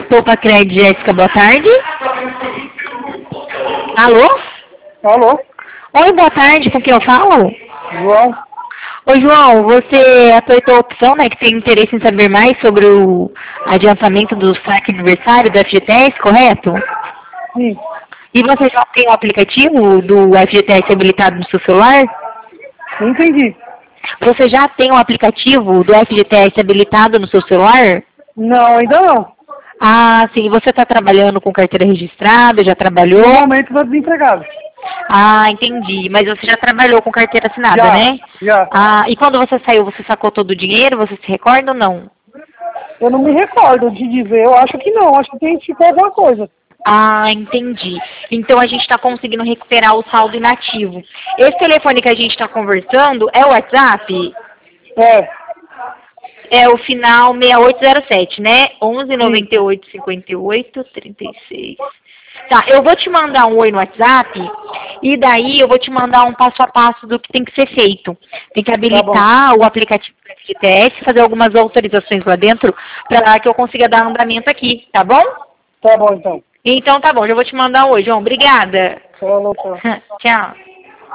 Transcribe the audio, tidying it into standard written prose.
Poupa Crédito, Jéssica, boa tarde. Alô? Alô? Oi, boa tarde, com quem eu falo? João? Oi, João, você apertou a opção, né, que tem interesse em saber mais sobre o adiantamento do saque aniversário do FGTS, correto? Sim. E você já tem o aplicativo do FGTS habilitado no seu celular? Não entendi. Você já tem o aplicativo do FGTS habilitado no seu celular? Não, ainda não. Ah, sim. Você está trabalhando com carteira registrada? Já trabalhou? No momento estou desempregado. Ah, entendi. Mas você já trabalhou com carteira assinada, Já, né? já. Ah, e quando você saiu, você sacou todo o dinheiro? Você se recorda ou não? Eu não me recordo de dizer, eu acho que não, acho que tem tipo alguma coisa. Ah, entendi. Então a gente está conseguindo recuperar o saldo inativo. Esse telefone que a gente está conversando é o WhatsApp? É, É o final 6807, né? sim, 11985836. Tá, eu vou te mandar um oi no WhatsApp e daí eu vou te mandar um passo a passo do que tem que ser feito. Tem que tá bom. habilitar o aplicativo do FGTS, fazer algumas autorizações lá dentro para que eu consiga dar andamento aqui, tá bom? Tá bom então. Então tá bom, já vou te mandar hoje, João. Obrigada. Falou, tchau. Tchau.